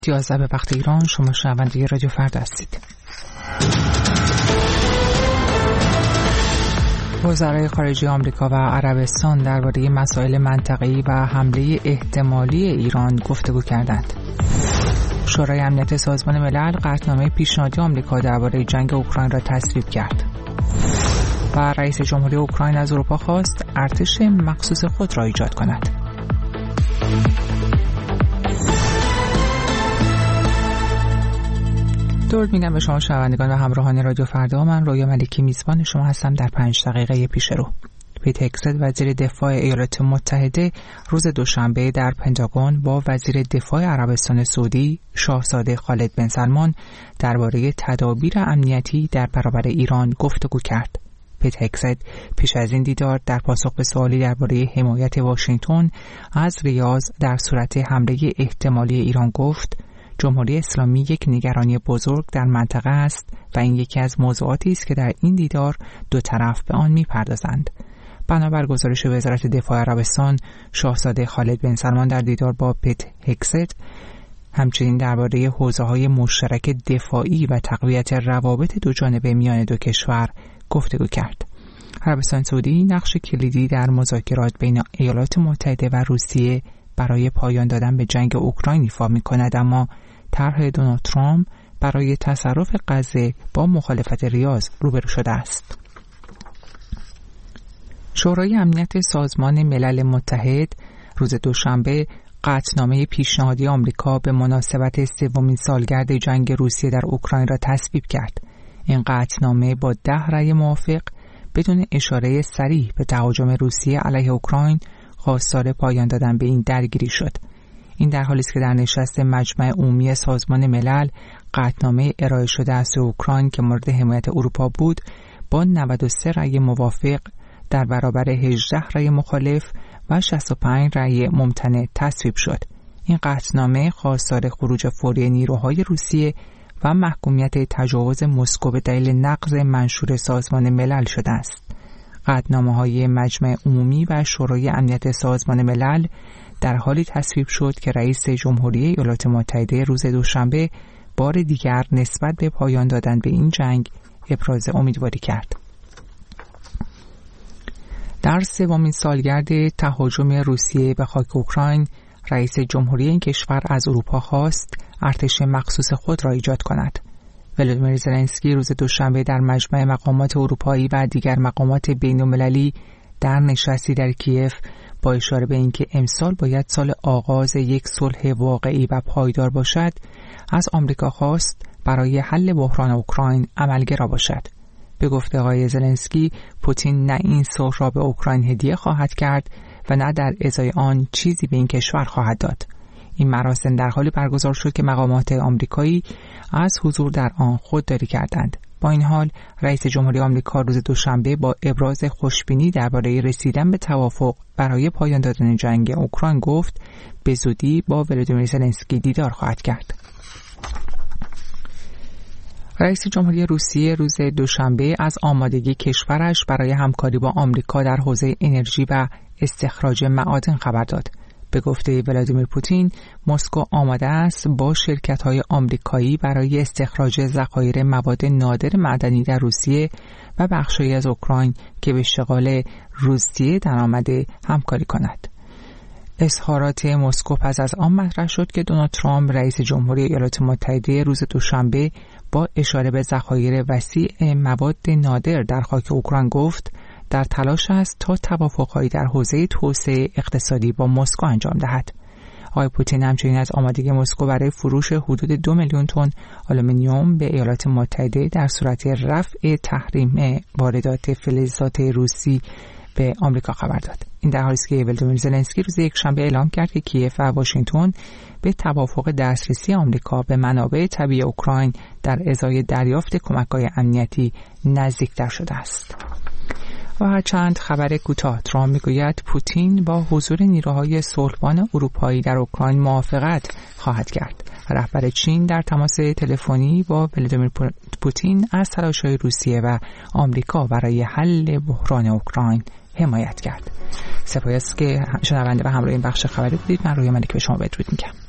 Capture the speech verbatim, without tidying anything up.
یازده به وقت ایران. شما شنونده رادیو فردا هستید. وزرای خارجه آمریکا و عربستان درباره مسائل منطقه‌ای و حمله احتمالی ایران گفتگو کردند. شورای امنیت سازمان ملل قطعنامه پیشنهادی آمریکا درباره جنگ اوکراین را تصویب کرد. و رئیس جمهوری اوکراین از اروپا خواست ارتش مخصوص خود را ایجاد کند. درود میگم به شما شنوندگان و همراهان رادیو فردا. من رویا ملکی میزبان شما هستم در پنج دقیقه پیش رو. پیت هگست وزیر دفاع ایالات متحده روز دوشنبه در پنتاگون با وزیر دفاع عربستان سعودی شاهزاده خالد بن سلمان درباره تدابیر امنیتی در برابر ایران گفتگو کرد. پیت هگست پیش از این دیدار در پاسخ به سوالی درباره حمایت واشنگتن از ریاض در صورت حمله احتمالی ایران گفت: جمهوری اسلامی یک نگرانی بزرگ در منطقه است و این یکی از موضوعاتی است که در این دیدار دو طرف به آن می‌پردازند. بنابر گزارش وزارت دفاع عربستان، شاهزاده خالد بن سلمان در دیدار با پیت هگست همچنین درباره حوزه‌های مشترک دفاعی و تقویت روابط دو جانبه میان دو کشور گفتگو کرد. عربستان سعودی نقش کلیدی در مذاکرات بین ایالات متحده و روسیه برای پایان دادن به جنگ اوکراین ایفا می‌کند، اما طرح دونالد ترامپ برای تصرف غزه با مخالفت ریاض روبرو شده است. شورای امنیت سازمان ملل متحد روز دوشنبه قطعنامه پیشنهادی آمریکا به مناسبت سومین سالگرد جنگ روسیه در اوکراین را تصویب کرد. این قطعنامه با ده رأی موافق بدون اشاره صریح به تهاجم روسیه علیه اوکراین خواستار پایان دادن به این درگیری شد. این در حالی است که در نشست مجمع عمومی سازمان ملل قطعنامه ارائه شده از اوکراین که مورد حمایت اروپا بود با نود و سه رأی موافق در برابر هجده رأی مخالف و شصت و پنج رأی ممتنع تصویب شد. این قطعنامه خواستار خروج فوری نیروهای روسیه و محکومیت تجاوز مسکو به دلیل نقض منشور سازمان ملل شده است. قطعنامه‌های مجمع عمومی و شورای امنیت سازمان ملل در حالی تصویب شد که رئیس جمهوری ایالات متحده روز دوشنبه بار دیگر نسبت به پایان دادن به این جنگ ابراز امیدواری کرد. در سومین سالگرد تهاجم روسیه به خاک اوکراین، رئیس جمهوری این کشور از اروپا خواست ارتش مخصوص خود را ایجاد کند. ولادیمیر زلنسکی روز دوشنبه در مجمع مقامات اروپایی و دیگر مقامات بین‌المللی در نشستی در کیف با اشاره به اینکه امسال باید سال آغاز یک صلح واقعی و پایدار باشد، از آمریکا خواست برای حل بحران اوکراین عملگرا باشد. به گفته آقای زلنسکی، پوتین نه این صلح را به اوکراین هدیه خواهد کرد و نه در ازای آن چیزی به این کشور خواهد داد. این مراسم در حالی برگزار شد که مقامات آمریکایی از حضور در آن خودداری کردند. با این حال رئیس جمهوری آمریکا روز دوشنبه با ابراز خوشبینی درباره رسیدن به توافق برای پایان دادن جنگ اوکراین گفت به زودی با ولادیمیر زلنسکی دیدار خواهد کرد. رئیس جمهوری روسیه روز دوشنبه از آمادگی کشورش برای همکاری با آمریکا در حوزه انرژی و استخراج معادن خبر داد. به گفته ولادیمیر پوتین، مسکو آماده است با شرکت‌های آمریکایی برای استخراج ذخایر مواد نادر معدنی در روسیه و بخشی از اوکراین که به اشتغال روسیه درآمده همکاری کند. اظهارات مسکو پس از آن مطرح شد که دونالد ترامپ رئیس جمهوری ایالات متحده روز دوشنبه با اشاره به ذخایر وسیع مواد نادر در خاک اوکراین گفت در تلاش است تا توافق‌هایی در حوزه توسعه اقتصادی با مسکو انجام دهد. آقای پوتین همچنین از آمادگی مسکو برای فروش حدود دو میلیون تن آلومینیوم به ایالات متحده در صورت رفع تحریم واردات فلزات روسی به آمریکا خبر داد. این در حالی است که ولادیمیر زلنسکی روز یکشنبه اعلام کرد که کیف و واشنگتن به توافق دسترسی آمریکا به منابع طبیعی اوکراین در ازای دریافت کمک‌های امنیتی نزدیکتر شده است. و چند خبر کوتاه. ترامپ میگوید پوتین با حضور نیروهای صلحبان اروپایی در اوکراین موافقت خواهد کرد. رهبر چین در تماس تلفنی با ولادیمیر پوتین از تلاش‌های روسیه و آمریکا برای حل بحران اوکراین حمایت کرد. سپاس که شنونده و همراه این بخش خبری بودید. من رویا ملک به شما بدرود میگم.